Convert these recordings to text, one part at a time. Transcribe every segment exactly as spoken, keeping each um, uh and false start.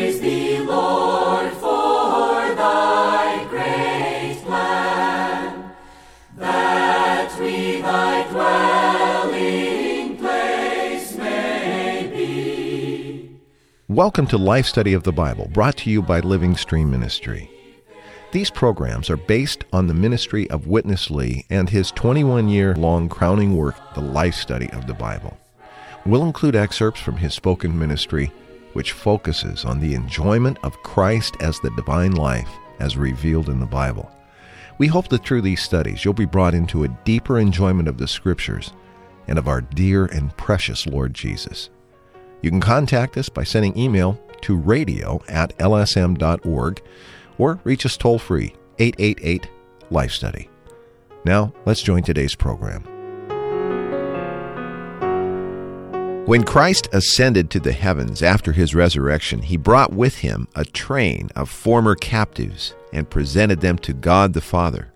Praise thee, Lord, for thy great plan, that we thy dwelling place may be. Welcome to Life Study of the Bible, brought to you by Living Stream Ministry. These programs are based on the ministry of Witness Lee and his twenty-one-year-long crowning work, The Life Study of the Bible. We'll include excerpts from his spoken ministry, which focuses on the enjoyment of Christ as the divine life, as revealed in the Bible. We hope that through these studies, you'll be brought into a deeper enjoyment of the Scriptures and of our dear and precious Lord Jesus. You can contact us by sending email to radio at l s m dot org or reach us toll-free, eight eight eight, Life Study. Now, let's join today's program. When Christ ascended to the heavens after his resurrection, he brought with him a train of former captives and presented them to God the Father.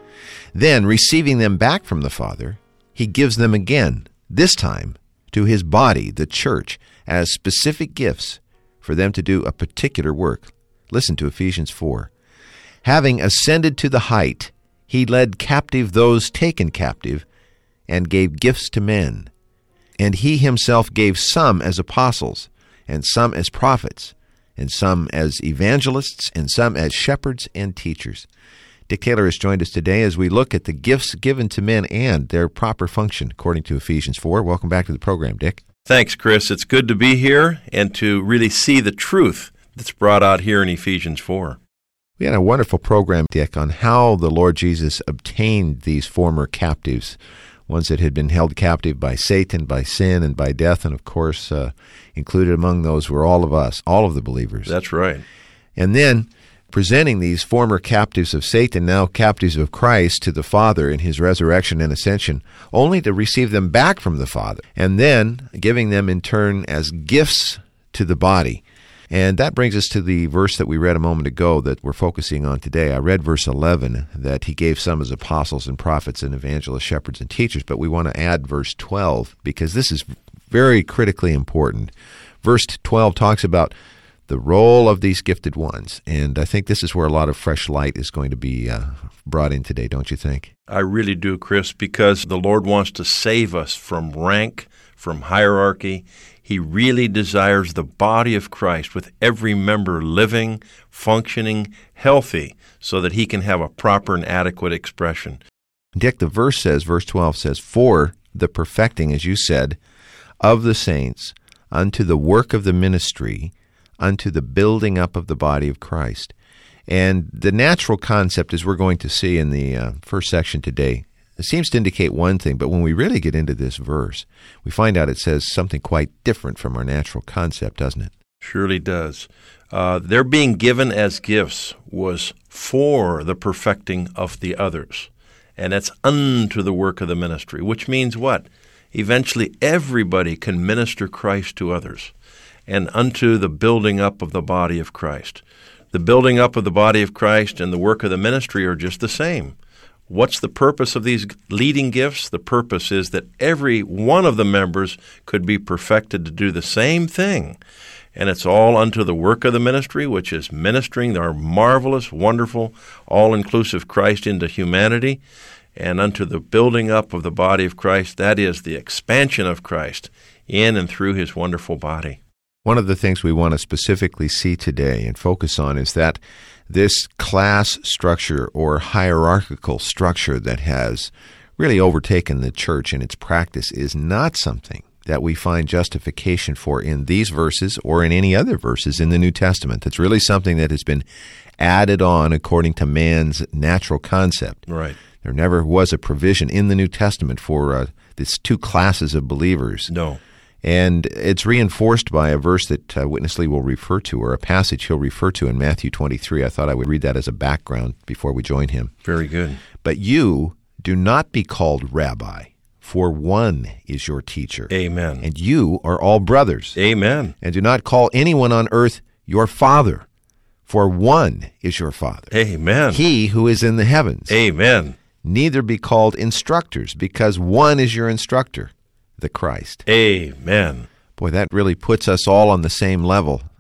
Then, receiving them back from the Father, he gives them again, this time, to his body, the church, as specific gifts for them to do a particular work. Listen to Ephesians four. Having ascended to the height, he led captive those taken captive and gave gifts to men. And he himself gave some as apostles, and some as prophets, and some as evangelists, and some as shepherds and teachers. Dick Taylor has joined us today as we look at the gifts given to men and their proper function, according to Ephesians four. Welcome back to the program, Dick. Thanks, Chris. It's good to be here and to really see the truth that's brought out here in Ephesians four. We had a wonderful program, Dick, on how the Lord Jesus obtained these former captives, ones that had been held captive by Satan, by sin, and by death, and of course, uh, included among those were all of us, all of the believers. That's right. And then presenting these former captives of Satan, now captives of Christ, to the Father in his resurrection and ascension, only to receive them back from the Father, and then giving them in turn as gifts to the body. And that brings us to the verse that we read a moment ago that we're focusing on today. I read verse eleven, that he gave some as apostles and prophets and evangelists, shepherds and teachers, but we want to add verse twelve because this is very critically important. Verse twelve talks about the role of these gifted ones, and I think this is where a lot of fresh light is going to be uh, brought in today, don't you think? I really do, Chris, because the Lord wants to save us from rank, from hierarchy. He really desires the body of Christ with every member living, functioning, healthy, so that he can have a proper and adequate expression. Dick, the verse says, verse twelve says, for the perfecting, as you said, of the saints, unto the work of the ministry, unto the building up of the body of Christ. And the natural concept, as we're going to see in the uh, first section today, it seems to indicate one thing, but when we really get into this verse, we find out it says something quite different from our natural concept, doesn't it? Surely does. Uh, their being given as gifts was for the perfecting of the others, and it's unto the work of the ministry, which means what? Eventually everybody can minister Christ to others, and unto the building up of the body of Christ. The building up of the body of Christ and the work of the ministry are just the same. What's the purpose of these leading gifts? The purpose is that every one of the members could be perfected to do the same thing. And it's all unto the work of the ministry, which is ministering our marvelous, wonderful, all-inclusive Christ into humanity, and unto the building up of the body of Christ, that is the expansion of Christ in and through his wonderful body. One of the things we want to specifically see today and focus on is that this class structure or hierarchical structure that has really overtaken the church in its practice is not something that we find justification for in these verses or in any other verses in the New Testament. It's really something that has been added on according to man's natural concept. Right. There never was a provision in the New Testament for uh, these two classes of believers. No. And it's reinforced by a verse that uh, Witness Lee will refer to, or a passage he'll refer to in Matthew twenty-three. I thought I would read that as a background before we join him. Very good. But you do not be called rabbi, for one is your teacher. Amen. And you are all brothers. Amen. And do not call anyone on earth your father, for one is your Father. Amen. He who is in the heavens. Amen. Neither be called instructors, because one is your instructor, the Christ. Amen. Boy, that really puts us all on the same level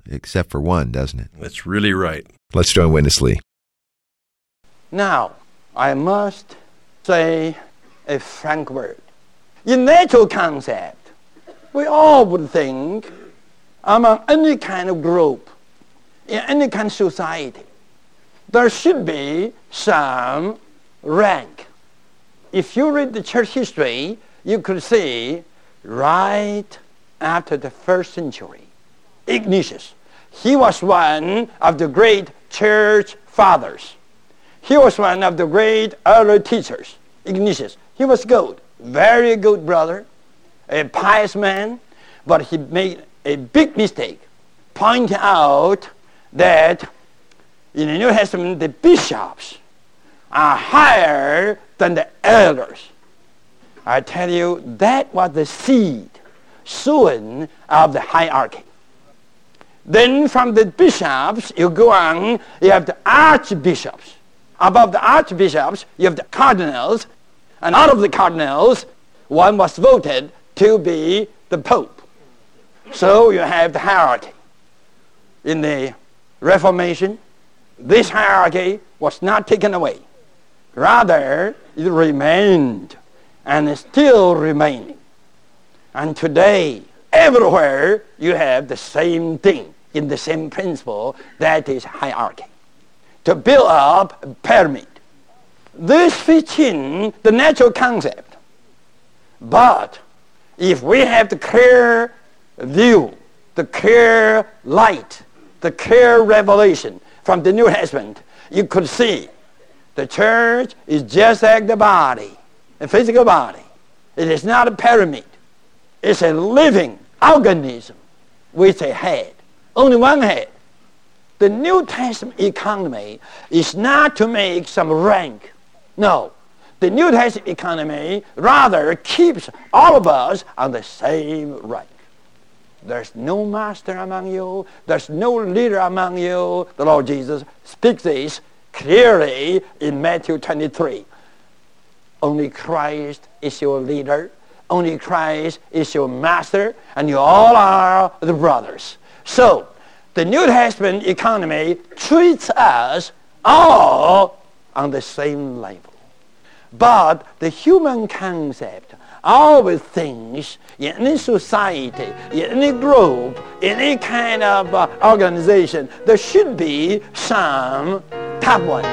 except for one, doesn't it? That's really right. Let's join Witness Lee. Now, I must say a frank word. In natural concept, we all would think among any kind of group, in any kind of society, there should be some rank. If you read the church history, you could see right after the first century, Ignatius, he was one of the great church fathers. He was one of the great early teachers, Ignatius. He was good, very good brother, a pious man, but he made a big mistake, pointing out that in the New Testament, the bishops are higher than the elders. I tell you, that was the seed sown of the hierarchy. Then from the bishops, you go on, you have the archbishops. Above the archbishops, you have the cardinals, and out of the cardinals, one was voted to be the pope. So you have the hierarchy. In the Reformation, this hierarchy was not taken away. Rather, it remained and is still remaining. And today, everywhere, you have the same thing in the same principle, that is hierarchy. To build up a pyramid. This fits in the natural concept. But if we have the clear view, the clear light, the clear revelation from the New Testament, you could see the church is just like the body, a physical body. It is not a pyramid. It's a living organism with a head, only one head. The New Testament economy is not to make some rank. No. The New Testament economy rather keeps all of us on the same rank. There's no master among you. There's no leader among you. The Lord Jesus speaks this clearly in Matthew twenty-three. Only Christ is your leader. Only Christ is your master. And you all are the brothers. So, the New Testament economy treats us all on the same level. But the human concept always thinks in any society, in any group, in any kind of uh, organization, there should be some top ones.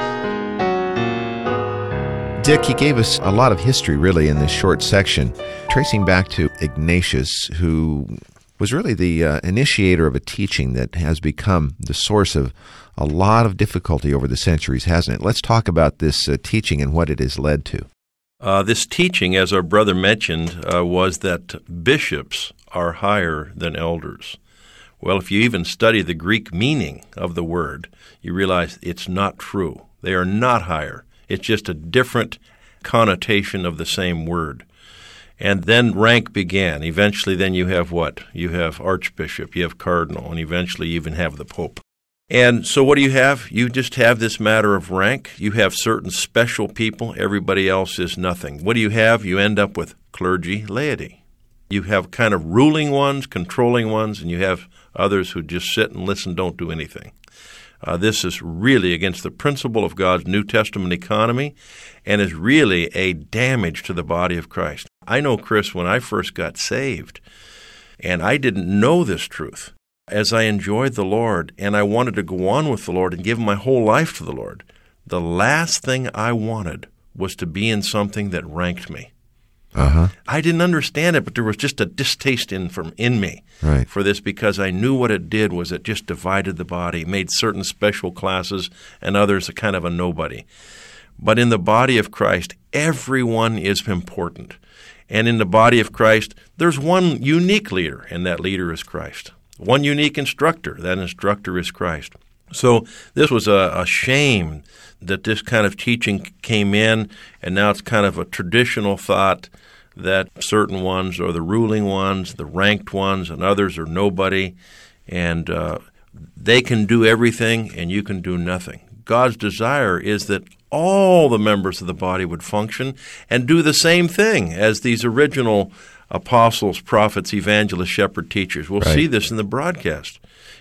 Dick, he gave us a lot of history, really, in this short section, tracing back to Ignatius, who was really the uh, initiator of a teaching that has become the source of a lot of difficulty over the centuries, hasn't it? Let's talk about this uh, teaching and what it has led to. Uh, this teaching, as our brother mentioned, uh, was that bishops are higher than elders. Well, if you even study the Greek meaning of the word, you realize it's not true. They are not higher. It's just a different connotation of the same word. And then rank began. Eventually, then you have what? You have archbishop, you have cardinal, and eventually you even have the pope. And so what do you have? You just have this matter of rank. You have certain special people. Everybody else is nothing. What do you have? You end up with clergy, laity. You have kind of ruling ones, controlling ones, and you have others who just sit and listen, don't do anything. Uh, this is really against the principle of God's New Testament economy and is really a damage to the body of Christ. I know, Chris, when I first got saved, and I didn't know this truth, as I enjoyed the Lord and I wanted to go on with the Lord and give my whole life to the Lord, the last thing I wanted was to be in something that ranked me. Uh-huh. I didn't understand it, but there was just a distaste in from in me right. for this because I knew what it did was it just divided the body, made certain special classes and others a kind of a nobody. But in the body of Christ, everyone is important. And in the body of Christ, there's one unique leader, and that leader is Christ. One unique instructor, that instructor is Christ. So this was a, a shame that this kind of teaching came in, and now it's kind of a traditional thought that certain ones are the ruling ones, the ranked ones, and others are nobody, and uh, they can do everything and you can do nothing. God's desire is that all the members of the body would function and do the same thing as these original apostles, prophets, evangelists, shepherd, teachers. We'll right. see this in the broadcast.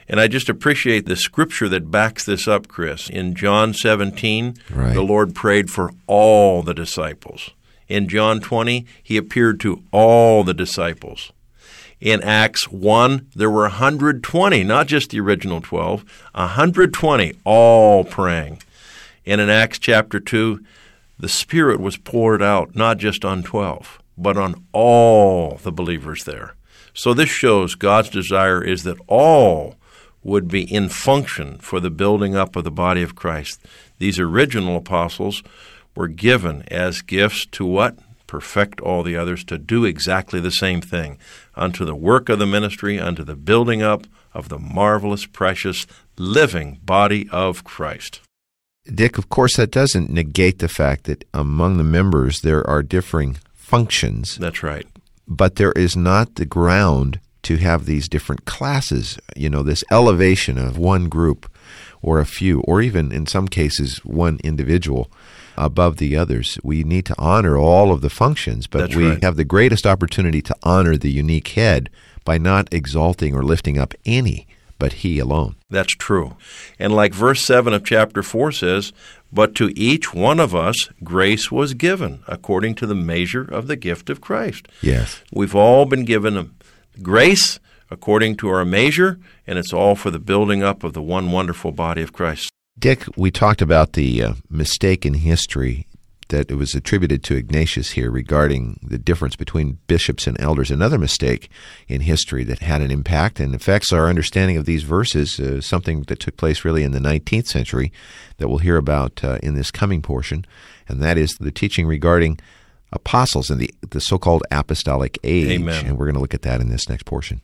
And I just appreciate the scripture that backs this up, Chris. In John seventeen, right. the Lord prayed for all the disciples. In John twenty, he appeared to all the disciples. In Acts one, there were one hundred twenty, not just the original twelve, one hundred twenty, all praying. And in Acts chapter two, the Spirit was poured out not just on twelve, but on all the believers there. So this shows God's desire is that all would be in function for the building up of the body of Christ. These original apostles were given as gifts to what? Perfect all the others, to do exactly the same thing, unto the work of the ministry, unto the building up of the marvelous, precious, living body of Christ. Dick, of course, that doesn't negate the fact that among the members there are differing functions. That's right. But there is not the ground to have these different classes, you know, this elevation of one group or a few, or even in some cases one individual above the others. We need to honor all of the functions, but That's we right. have the greatest opportunity to honor the unique head by not exalting or lifting up any but he alone. That's true. And like verse seven of chapter four says, but to each one of us grace was given according to the measure of the gift of Christ. Yes. We've all been given a grace according to our measure, and it's all for the building up of the one wonderful body of Christ. Dick, we talked about the uh, mistake in history that it was attributed to Ignatius here regarding the difference between bishops and elders. Another mistake in history that had an impact and affects our understanding of these verses, uh, something that took place really in the nineteenth century that we'll hear about uh, in this coming portion, and that is the teaching regarding apostles and the, the so-called apostolic age. Amen. And we're going to look at that in this next portion.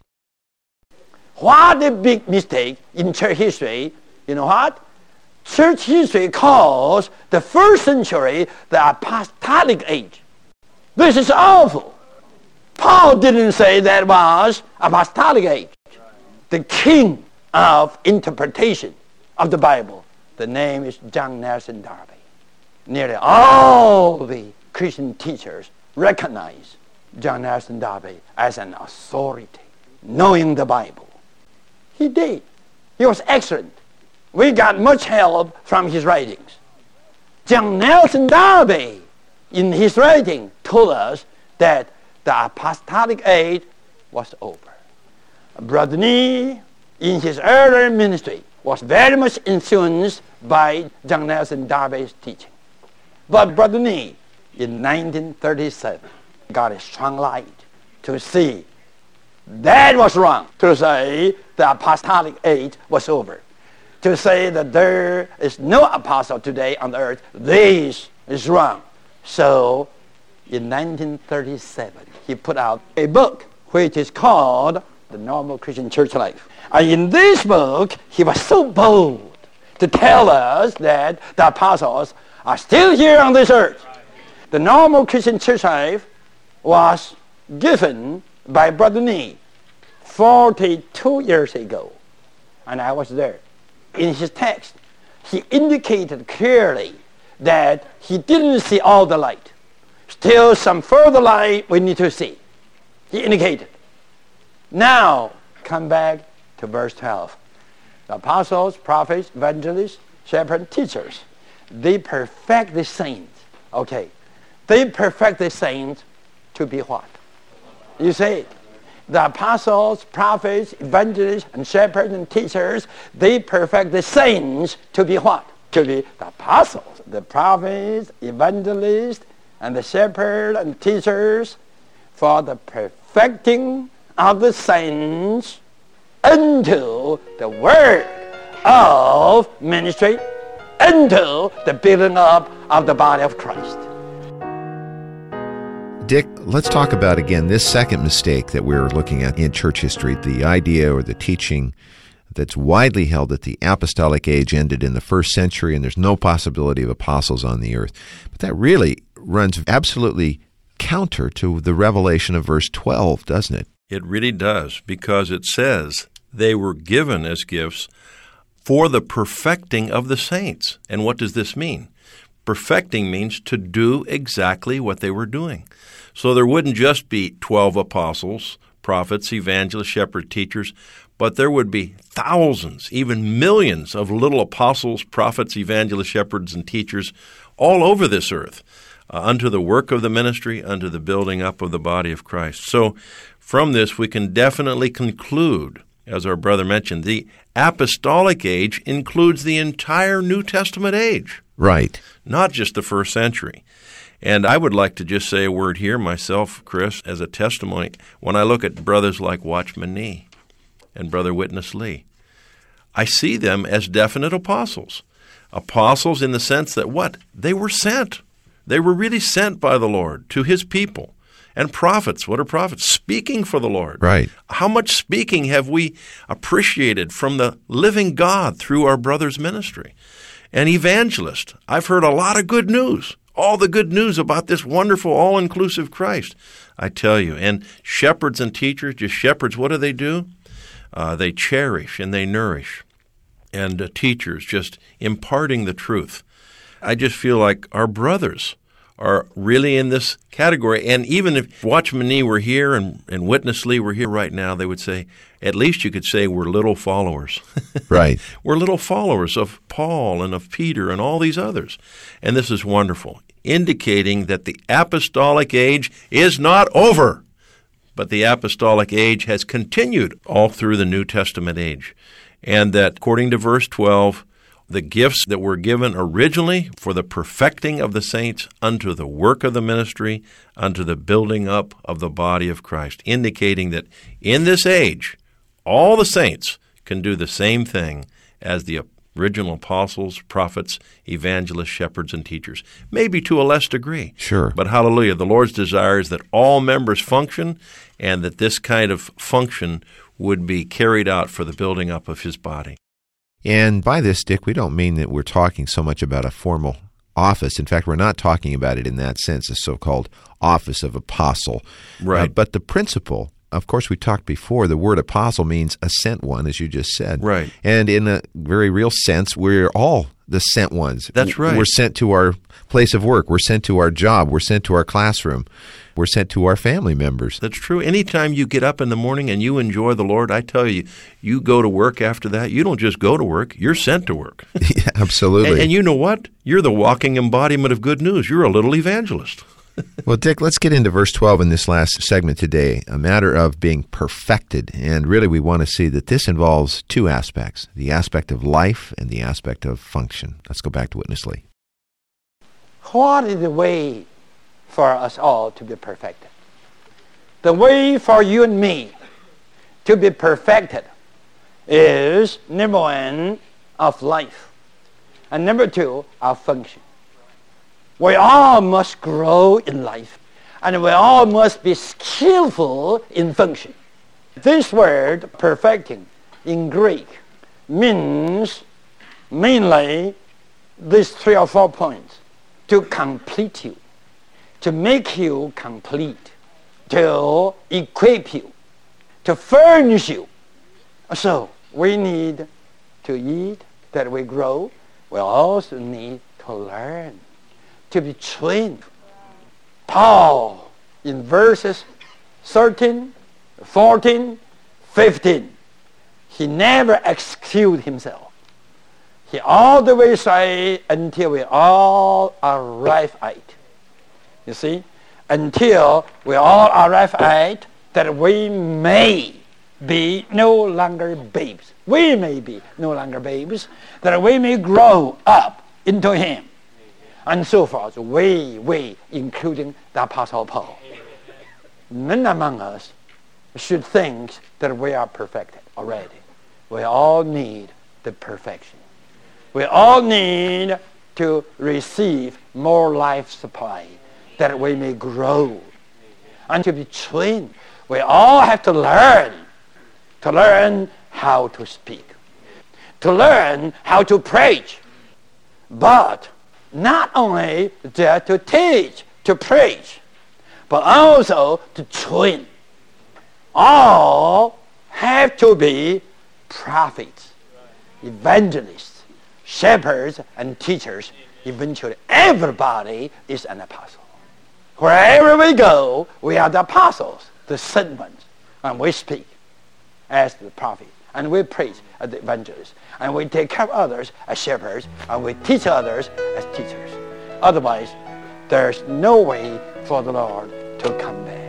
What a big mistake in church history. You know what? Church history calls the first century the apostolic age. This is awful. Paul didn't say that was apostolic age. The king of interpretation of the Bible, the name is John Nelson Darby. Nearly all the Christian teachers recognize John Nelson Darby as an authority, knowing the Bible. He did. He was excellent. We got much help from his writings. John Nelson Darby, in his writing, told us that the apostolic age was over. Brother Nee, in his earlier ministry, was very much influenced by John Nelson Darby's teaching. But Brother Nee, in nineteen thirty-seven, got a strong light to see that was wrong, to say the apostolic age was over. To say that there is no apostle today on the earth, this is wrong. So, in nineteen thirty-seven, he put out a book which is called The Normal Christian Church Life. And in this book, he was so bold to tell us that the apostles are still here on this earth. The Normal Christian Church Life was given by Brother Nee forty-two years ago, and I was there. In his text, he indicated clearly that he didn't see all the light. Still some further light we need to see. He indicated. Now, come back to verse twelve. The apostles, prophets, evangelists, shepherds, teachers, they perfect the saints. Okay. They perfect the saints to be what? You say it. The apostles, prophets, evangelists, and shepherds and teachers, they perfect the saints to be what? To be the apostles, the prophets, evangelists, and the shepherds and teachers for the perfecting of the saints unto the work of ministry, unto the building up of the body of Christ. Dick, let's talk about, again, this second mistake that we're looking at in church history, the idea or the teaching that's widely held that the apostolic age ended in the first century and there's no possibility of apostles on the earth. But that really runs absolutely counter to the revelation of verse twelve, doesn't it? It really does, because it says they were given as gifts for the perfecting of the saints. And what does this mean? Perfecting means to do exactly what they were doing. So there wouldn't just be twelve apostles, prophets, evangelists, shepherds, teachers, but there would be thousands, even millions of little apostles, prophets, evangelists, shepherds, and teachers all over this earth, uh, unto the work of the ministry, unto the building up of the body of Christ. So from this, we can definitely conclude, as our brother mentioned, the apostolic age includes the entire New Testament age. Right. Not just the first century. And I would like to just say a word here myself, Chris, as a testimony. When I look at brothers like Watchman Nee and Brother Witness Lee, I see them as definite apostles. Apostles in the sense that what? They were sent. They were really sent by the Lord to his people. And prophets, what are prophets? Speaking for the Lord. Right. How much speaking have we appreciated from the living God through our brother's ministry? An evangelist. I've heard a lot of good news. All the good news about this wonderful, all-inclusive Christ, I tell you. And shepherds and teachers, just shepherds, what do they do? Uh, they cherish and they nourish. And uh, teachers just imparting the truth. I just feel like our brothers are really in this category. And even if Watchman Nee were here and, and Witness Lee were here right now, they would say, at least you could say we're little followers. Right. We're little followers of Paul and of Peter and all these others. And this is wonderful, indicating that the apostolic age is not over, but the apostolic age has continued all through the New Testament age. And that, according to verse twelve, the gifts that were given originally for the perfecting of the saints unto the work of the ministry, unto the building up of the body of Christ, indicating that in this age, all the saints can do the same thing as the original apostles, prophets, evangelists, shepherds, and teachers, maybe to a less degree. Sure. But hallelujah, the Lord's desire is that all members function and that this kind of function would be carried out for the building up of his body. And by this, Dick, we don't mean that we're talking so much about a formal office. In fact, we're not talking about it in that sense, the so-called office of apostle. Right. Uh, but the principle, of course, we talked before, the word apostle means a sent one, as you just said. Right. And in a very real sense, we're all the sent ones. That's right. We're sent to our place of work. We're sent to our job. We're sent to our classroom. We're sent to our family members. That's true. Anytime you get up in the morning and you enjoy the Lord, I tell you, you go to work after that. You don't just go to work. You're sent to work. Yeah, absolutely. And, and you know what? You're the walking embodiment of good news. You're a little evangelist. Well, Dick, let's get into verse twelve in this last segment today, a matter of being perfected. And really, we want to see that this involves two aspects, the aspect of life and the aspect of function. Let's go back to Witness Lee. What is the way for us all to be perfected? The way for you and me to be perfected is, number one, of life, and number two, of function. We all must grow in life, and we all must be skillful in function. This word, perfecting, in Greek, means mainly these three or four points: to complete you, to make you complete, to equip you, to furnish you. So we need to eat that we grow. We also need to learn, to be trained. Paul, in verses thirteen, fourteen, fifteen, he never excused himself. He all the way say, until we all arrive at it. You see, until we all arrive at that we may be no longer babes. We may be no longer babes, that we may grow up into him. And so forth, we, we, including the Apostle Paul. None among us should think that we are perfected already. We all need the perfection. We all need to receive more life supply, that we may grow and to be trained. We all have to learn, to learn how to speak, to learn how to preach. But not only just to teach, to preach, but also to train. All have to be prophets, evangelists, shepherds, and teachers. Eventually, everybody is an apostle. Wherever we go, we are the apostles, the sent ones, and we speak as the prophet and we preach as evangelists, and we take care of others as shepherds, and we teach others as teachers. Otherwise, there's no way for the Lord to come back.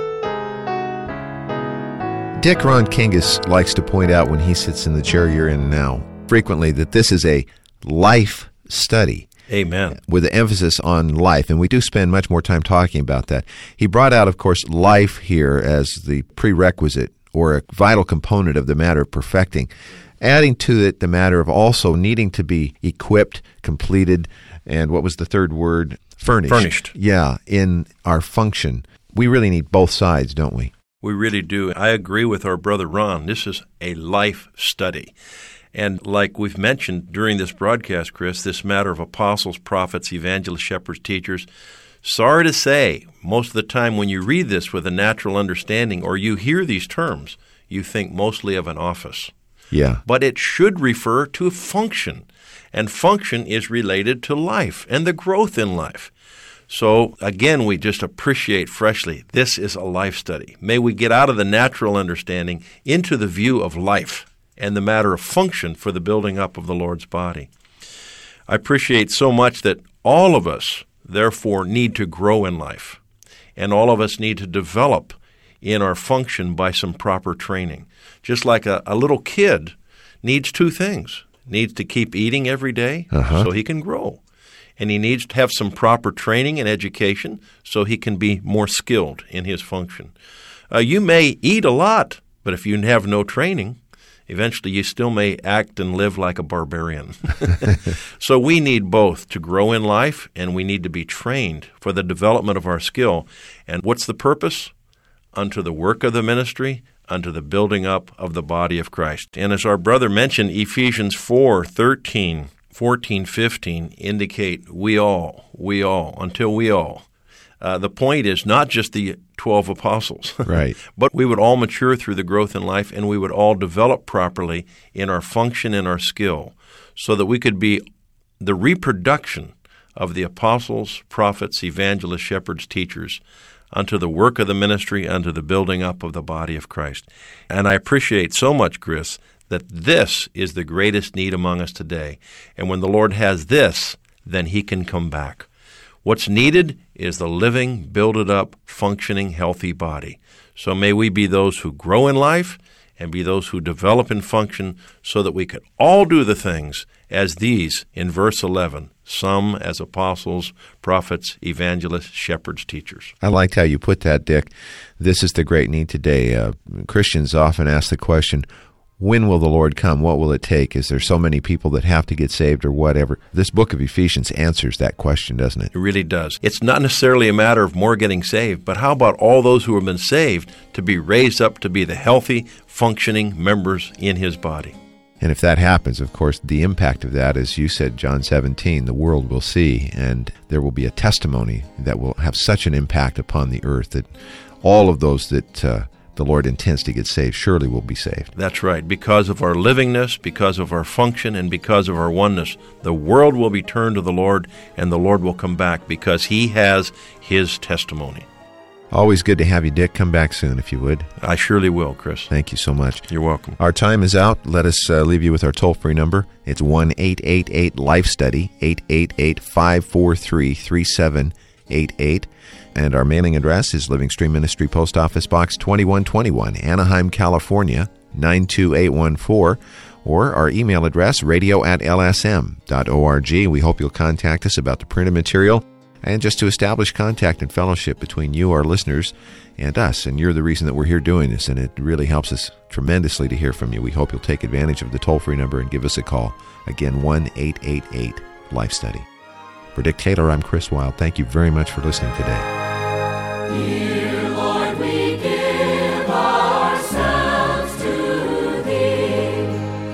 Dick Ron Kingus likes to point out when he sits in the chair you're in now, frequently, that this is a life study. Amen. With an emphasis on life, and we do spend much more time talking about that. He brought out, of course, life here as the prerequisite or a vital component of the matter of perfecting, adding to it the matter of also needing to be equipped, completed, and what was the third word? Furnished. Furnished. Yeah, in our function. We really need both sides, don't we? We really do. I agree with our brother Ron. This is a life study. And like we've mentioned during this broadcast, Chris, this matter of apostles, prophets, evangelists, shepherds, teachers, sorry to say, most of the time when you read this with a natural understanding or you hear these terms, you think mostly of an office. Yeah. But it should refer to function, and function is related to life and the growth in life. So, again, we just appreciate freshly, this is a life study. May we get out of the natural understanding into the view of life and the matter of function for the building up of the Lord's body. I appreciate so much that all of us, therefore, need to grow in life, and all of us need to develop in our function by some proper training. Just like a, a little kid needs two things. Needs to keep eating every day uh-huh. so he can grow. And he needs to have some proper training and education so he can be more skilled in his function. Uh, you may eat a lot, but if you have no training, eventually you still may act and live like a barbarian. So we need both to grow in life, and we need to be trained for the development of our skill. And what's the purpose? Unto the work of the ministry, unto the building up of the body of Christ. And as our brother mentioned, Ephesians four thirteen, fourteen, fifteen indicate we all, we all, until we all. Uh, the point is not just the twelve apostles, right? But we would all mature through the growth in life, and we would all develop properly in our function and our skill so that we could be the reproduction of the apostles, prophets, evangelists, shepherds, teachers, unto the work of the ministry, unto the building up of the body of Christ. And I appreciate so much, Chris, that this is the greatest need among us today. And when the Lord has this, then He can come back. What's needed is the living, built-up, functioning, healthy body. So may we be those who grow in life and be those who develop in function so that we could all do the things as these in verse eleven, some as apostles, prophets, evangelists, shepherds, teachers. I liked how you put that, Dick. This is the great need today. Uh, Christians often ask the question, when will the Lord come? What will it take? Is there so many people that have to get saved or whatever? This book of Ephesians answers that question, doesn't it? It really does. It's not necessarily a matter of more getting saved, but how about all those who have been saved to be raised up to be the healthy, functioning members in His body? And if that happens, of course, the impact of that, as you said, John seventeen, the world will see, and there will be a testimony that will have such an impact upon the earth that all of those that uh, the Lord intends to get saved surely will be saved. That's right. Because of our livingness, because of our function, and because of our oneness, the world will be turned to the Lord, and the Lord will come back because He has His testimony. Always good to have you, Dick. Come back soon, if you would. I surely will, Chris. Thank you so much. You're welcome. Our time is out. Let us uh, leave you with our toll-free number. It's one eight eight eight life study, eight eight eight, five four three, three seven eight eight. And our mailing address is Living Stream Ministry, Post Office Box twenty-one twenty-one, Anaheim, California, nine two eight one four. Or our email address, radio at l s m dot org. We hope you'll contact us about the printed material and just to establish contact and fellowship between you, our listeners, and us. And you're the reason that we're here doing this, and it really helps us tremendously to hear from you. We hope you'll take advantage of the toll-free number and give us a call. Again, one eight eight eight life study. For Dick Taylor, I'm Chris Wilde. Thank you very much for listening today. Dear Lord, we give ourselves to Thee.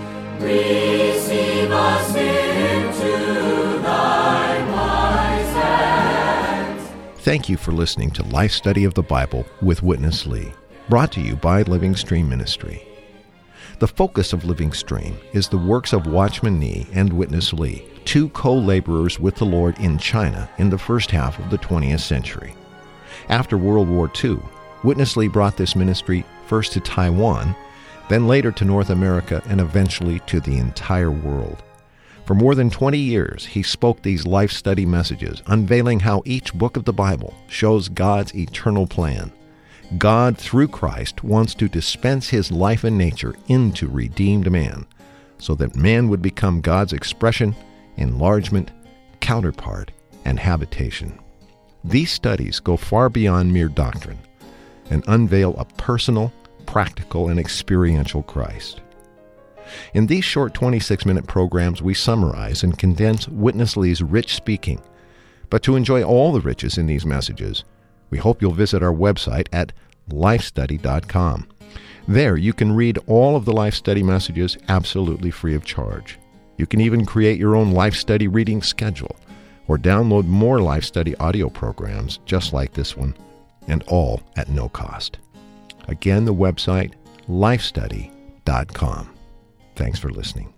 Receive us into Thy wise hands. Thank you for listening to Life Study of the Bible with Witness Lee, brought to you by Living Stream Ministry. The focus of Living Stream is the works of Watchman Nee and Witness Lee, two co-laborers with the Lord in China in the first half of the twentieth century. After World War Two, Witness Lee brought this ministry first to Taiwan, then later to North America, and eventually to the entire world. For more than twenty years, he spoke these life study messages, unveiling how each book of the Bible shows God's eternal plan. God, through Christ, wants to dispense his life and nature into redeemed man, so that man would become God's expression, enlargement, counterpart, and habitation. These studies go far beyond mere doctrine and unveil a personal, practical, and experiential Christ. In these short twenty-six minute programs, we summarize and condense Witness Lee's rich speaking. But to enjoy all the riches in these messages, we hope you'll visit our website at life study dot com. There you can read all of the Life Study messages absolutely free of charge. You can even create your own Life Study reading schedule or download more Life Study audio programs just like this one, and all at no cost. Again, the website, life study dot com. Thanks for listening.